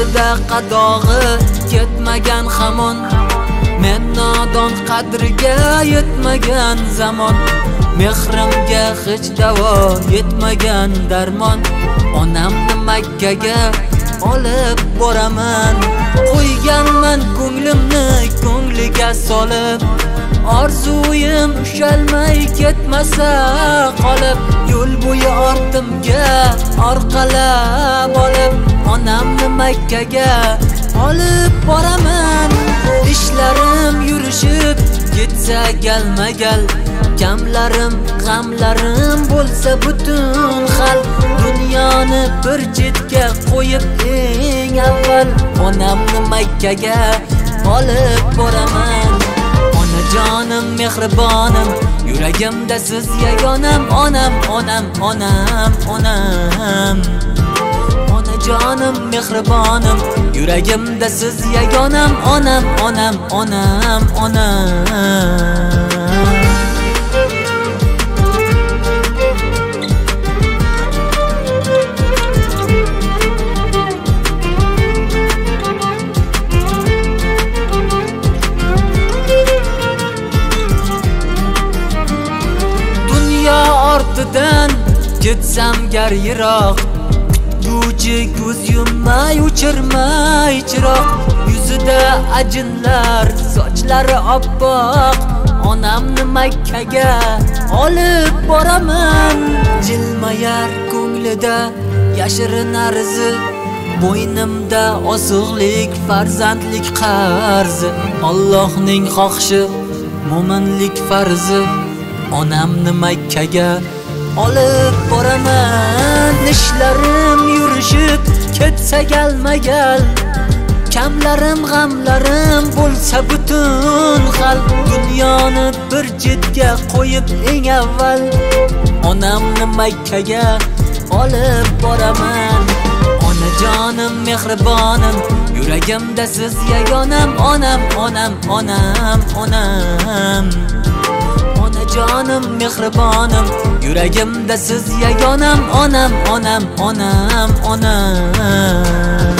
ustida qadog'i ketmagan hamon, men nodon qadriga yetmagan zamon, mehrimga hech davo yetmagan darmon. Onamni Makkaga olib boraman, qo'yganman ko'nglimni ko'ngliga solib, orzuyim ushalmay ketmasa qolib, yo'l bo'yi ortimga orqalab olib, onamni Makkaga olib boraman. Ishlarim yurishib ketsa galma-gal, kamlarim g'amlarim bo'lsa butun xal, dunyoni bir chetga qo'yib eng avval onamni Makkaga olib boraman. Onajonim mehribonim, yuragimda siz yagonam, onam onam onam onam. Onajonim mehribonim, yuragimda siz yagonam, onam onam onam onam. Ortidan ketsam gar yiroq, kutguchi ko'z yummay o'chirmay chiroq, yuzida ajinlar, sochlari oppoq, onamni Makkaga olib boraman. Jilmayar ko'nglida yashirin arzi, bo'ynimda osig'lik farzandlik qarzi, Allohning xohishi mo'minlik farzi, onamni Makkaga olib boraman. Ishlarim yurishib ketsa galma-gal, kamlarim g'amlarim bo'lsa butun xal, dunyoni bir chetga qo'yib eng avval onamni Makkaga olib boraman. Onajonim mehribonim, yuragimda siz yagonam, onam onam onam onam. Onajonim mehribonim, yuragimda siz yagonam, onam onam onam onam.